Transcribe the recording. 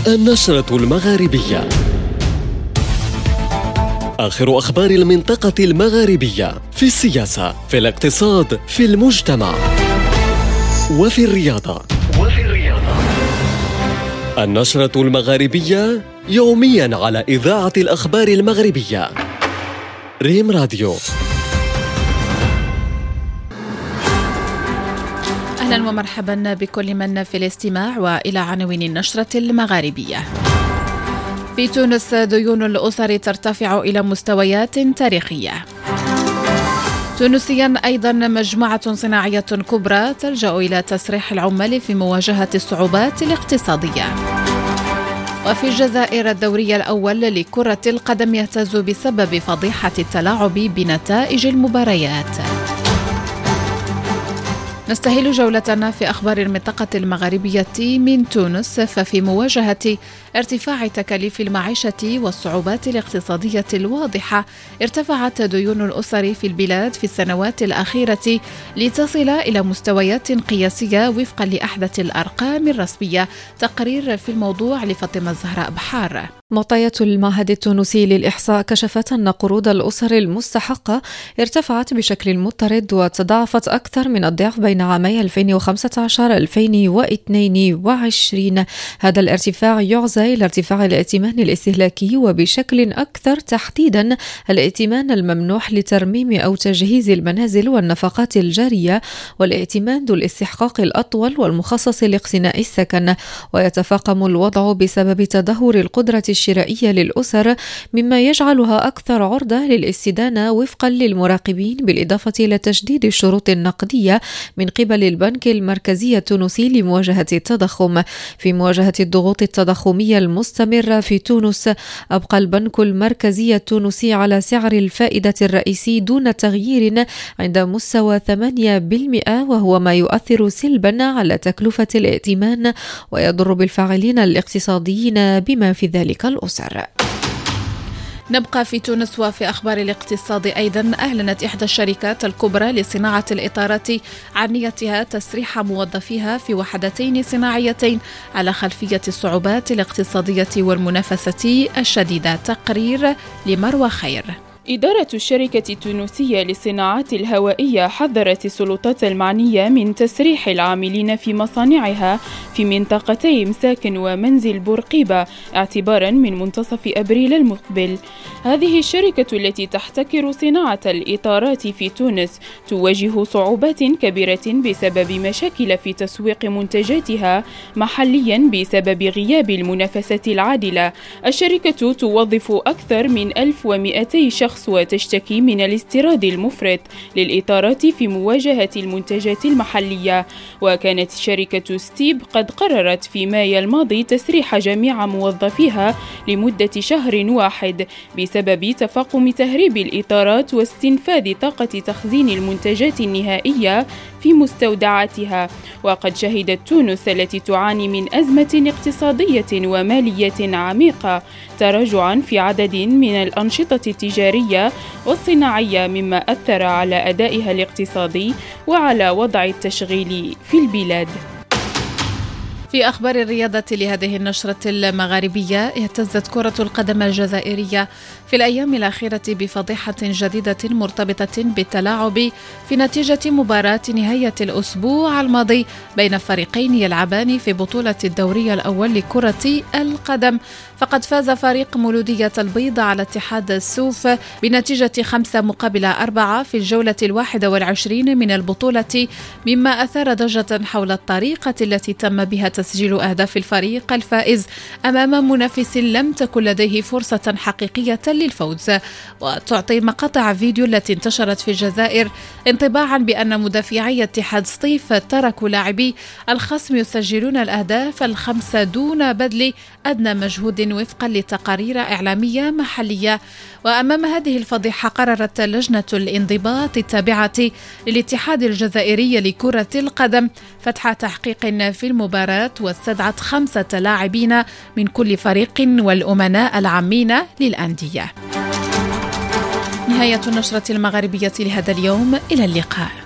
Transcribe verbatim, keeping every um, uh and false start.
النشرة المغاربية، آخر أخبار المنطقة المغاربية في السياسة، في الاقتصاد، في المجتمع وفي الرياضة. وفي الرياضة النشرة المغاربية يومياً على إذاعة الأخبار المغربية ريم راديو. أهلا ومرحبا بكل من في الاستماع، وإلى عناوين النشرة المغاربية. في تونس ديون الأسر ترتفع إلى مستويات تاريخية. تونسيا أيضا مجموعة صناعية كبرى تلجأ إلى تسريح العمال في مواجهة الصعوبات الاقتصادية. وفي الجزائر الدوري الأول لكرة القدم يهتز بسبب فضيحة التلاعب بنتائج المباريات. نستهل جولتنا في أخبار المنطقة المغاربية من تونس، ففي مواجهة ارتفاع تكاليف المعيشة والصعوبات الاقتصادية الواضحة ارتفعت ديون الأسر في البلاد في السنوات الأخيرة لتصل إلى مستويات قياسية وفقا لأحدث الأرقام الرسمية. تقرير في الموضوع لفاطمة الزهراء بحار. معطيات المعهد التونسي للإحصاء كشفت أن قروض الأسر المستحقة ارتفعت بشكل مضطرد وتضاعفت أكثر من الضعف بين عامي ألفين وخمسة عشر ألفين واثنين وعشرين. هذا الارتفاع يعزى إلى ارتفاع الائتمان الاستهلاكي، وبشكل أكثر تحديدا الائتمان الممنوح لترميم أو تجهيز المنازل والنفقات الجارية، والائتمان ذو الاستحقاق الأطول والمخصص لاقتناء السكن. ويتفاقم الوضع بسبب تدهور القدرة الشرائية للأسر، مما يجعلها أكثر عرضة للاستدانة وفقا للمراقبين، بالإضافة إلى تشديد الشروط النقدية من قبل البنك المركزي التونسي لمواجهة التضخم. في مواجهة الضغوط التضخمية المستمرة في تونس، أبقى البنك المركزي التونسي على سعر الفائدة الرئيسي دون تغيير عند مستوى ثمانية بالمئة، وهو ما يؤثر سلبا على تكلفة الائتمان ويضر بالفاعلين الاقتصاديين بما في ذلك الأسر. نبقى في تونس وفي أخبار الاقتصاد أيضا. أعلنت إحدى الشركات الكبرى لصناعة الإطارات عن نيتها تسريح موظفيها في وحدتين صناعيتين على خلفية الصعوبات الاقتصادية والمنافسة الشديدة. تقرير لمروى خير. إدارة الشركة التونسية للصناعات الهوائية حذرت السلطات المعنية من تسريح العاملين في مصانعها في منطقتي مساكن ومنزل بورقيبة اعتبارا من منتصف أبريل المقبل. هذه الشركة التي تحتكر صناعة الإطارات في تونس تواجه صعوبات كبيرة بسبب مشاكل في تسويق منتجاتها محليا بسبب غياب المنافسة العادلة. الشركة توظف أكثر من ألف ومئتي شخص وتشتكي من الاستيراد المفرط للإطارات في مواجهة المنتجات المحلية. وكانت شركة ستيب قد قررت في مايو الماضي تسريح جميع موظفيها لمدة شهر واحد بسبب تفاقم تهريب الإطارات واستنفاذ طاقة تخزين المنتجات النهائية في مستودعاتها. وقد شهدت تونس التي تعاني من أزمة اقتصادية ومالية عميقة تراجعا في عدد من الأنشطة التجارية والصناعية، مما أثر على أدائها الاقتصادي وعلى وضع التشغيل في البلاد. في أخبار الرياضة لهذه النشرة المغاربية، اهتزت كرة القدم الجزائرية في الأيام الأخيرة بفضيحة جديدة مرتبطة بالتلاعب في نتيجة مباراة نهاية الأسبوع الماضي بين فريقين يلعبان في بطولة الدوري الأول لكرة القدم. فقد فاز فريق مولودية البيض على اتحاد السوف بنتيجة خمسة مقابل أربعة في الجولة الواحدة والعشرين من البطولة، مما أثار ضجة حول الطريقة التي تم بها تسجيل أهداف الفريق الفائز أمام منافس لم تكن لديه فرصة حقيقية للفوز. وتعطي مقاطع فيديو التي انتشرت في الجزائر انطباعا بأن مدافعي اتحاد سطيف تركوا لاعبي الخصم يسجلون الأهداف الخمسة دون بذل أدنى مجهود وفقا لتقارير إعلامية محلية. وأمام هذه الفضيحة قررت لجنة الانضباط التابعة للاتحاد الجزائري لكرة القدم فتح تحقيق في المباراة، واستدعت خمسة لاعبين من كل فريق والأمناء العامين للأندية. نهاية النشرة المغاربية لهذا اليوم، إلى اللقاء.